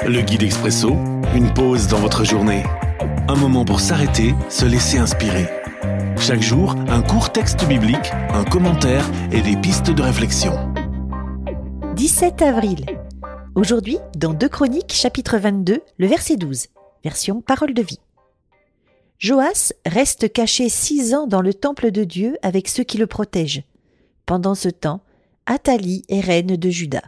Le guide expresso, une pause dans votre journée. Un moment pour s'arrêter, se laisser inspirer. Chaque jour, un court texte biblique, un commentaire et des pistes de réflexion. 17 avril. Aujourd'hui, dans 2 Chroniques, chapitre 22, le verset 12, version Parole de vie. Joas reste caché 6 ans dans le temple de Dieu avec ceux qui le protègent. Pendant ce temps, Athalie est reine de Juda.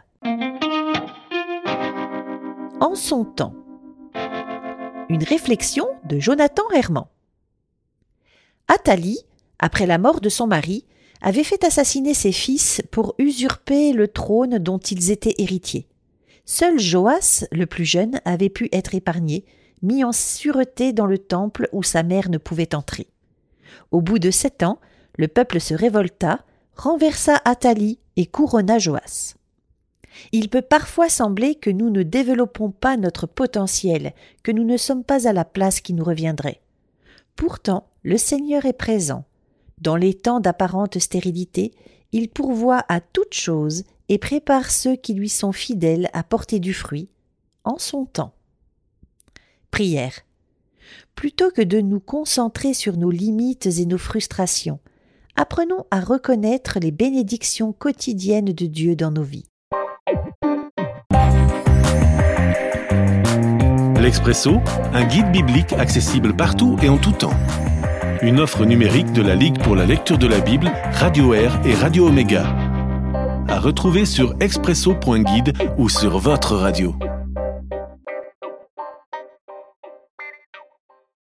En son temps. Une réflexion de Jonathan Herman. Athalie, après la mort de son mari, avait fait assassiner ses fils pour usurper le trône dont ils étaient héritiers. Seul Joas, le plus jeune, avait pu être épargné, mis en sûreté dans le temple où sa mère ne pouvait entrer. Au bout de 7 ans, le peuple se révolta, renversa Athalie et couronna Joas. Il peut parfois sembler que nous ne développons pas notre potentiel, que nous ne sommes pas à la place qui nous reviendrait. Pourtant, le Seigneur est présent. Dans les temps d'apparente stérilité, il pourvoit à toutes choses et prépare ceux qui lui sont fidèles à porter du fruit, en son temps. Prière. Plutôt que de nous concentrer sur nos limites et nos frustrations, apprenons à reconnaître les bénédictions quotidiennes de Dieu dans nos vies. L'Expresso, un guide biblique accessible partout et en tout temps. Une offre numérique de la Ligue pour la lecture de la Bible, Radio Air et Radio Omega. À retrouver sur expresso.guide ou sur votre radio.